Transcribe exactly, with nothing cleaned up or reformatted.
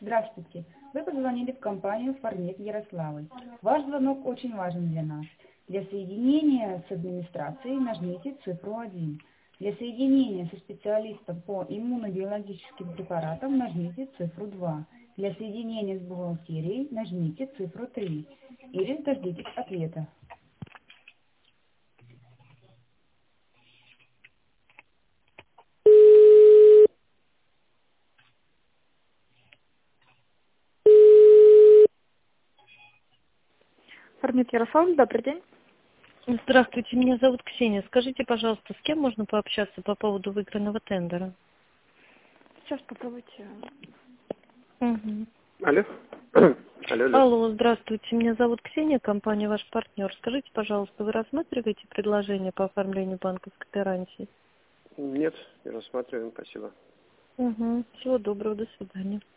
Здравствуйте. Вы позвонили в компанию «Фармет» Ярославль. Ваш звонок очень важен для нас. Для соединения с администрацией нажмите цифру один. Для соединения со специалистом по иммунобиологическим препаратам нажмите цифру два. Для соединения с бухгалтерией нажмите цифру три. Или дождитесь ответа. Фармет Ярославль, добрый день. Здравствуйте, меня зовут Ксения. Скажите, пожалуйста, с кем можно пообщаться по поводу выигранного тендера? Сейчас попробуйте. Угу. Алло. Алло, алло. Алло, здравствуйте, меня зовут Ксения, компания «Ваш партнер». Скажите, пожалуйста, вы рассматриваете предложение по оформлению банковской гарантии? Нет, не рассматриваем, спасибо. Угу. Всего доброго, до свидания.